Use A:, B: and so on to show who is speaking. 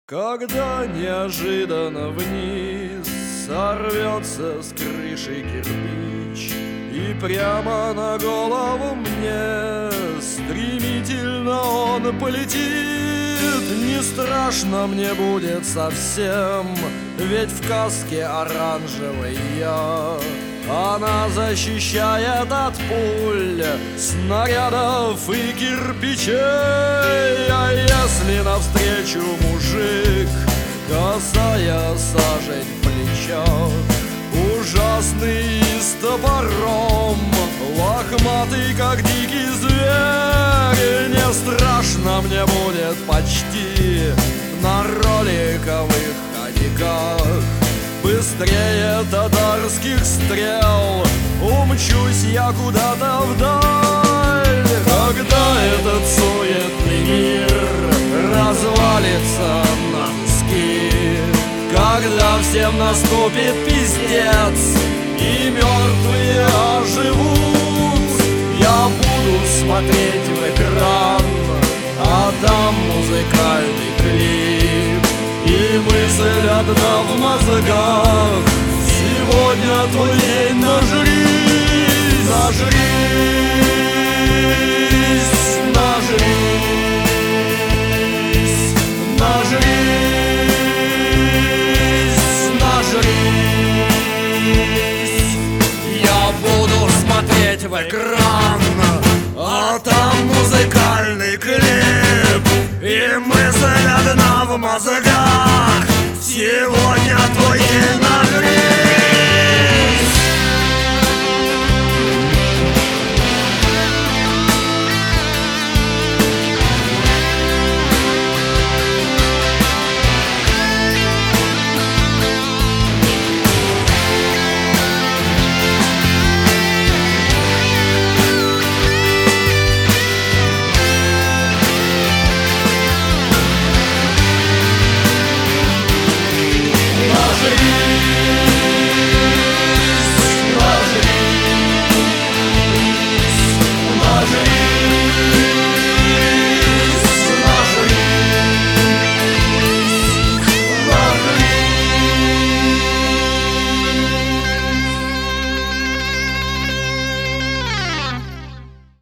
A: Когда неожиданно вниз сорвется с крыши кирпич и прямо на голову мне стремительно он полетит, не страшно мне будет совсем, ведь в каске оранжевой я. Она защищает от пуль, снарядов и кирпичей. А если навстречу мужик, косая сажень в плечах, ужасный и с топором, лохматый, как дикий зверь, не страшно мне будет почти на роликовых коньках. Быстрее татарских стрел умчусь я куда-то вдаль. Когда этот суетный мир развалится на куски, когда всем наступит пиздец и мертвые оживут, я буду смотреть в экран, а там музыкальный клип и мысль одна в мозгах: сегодня твой день, нажрись, нажрись, нажрись, нажрись, нажрись. Я буду смотреть в экран, а там музыкальный клип и мысль одна в мозгах: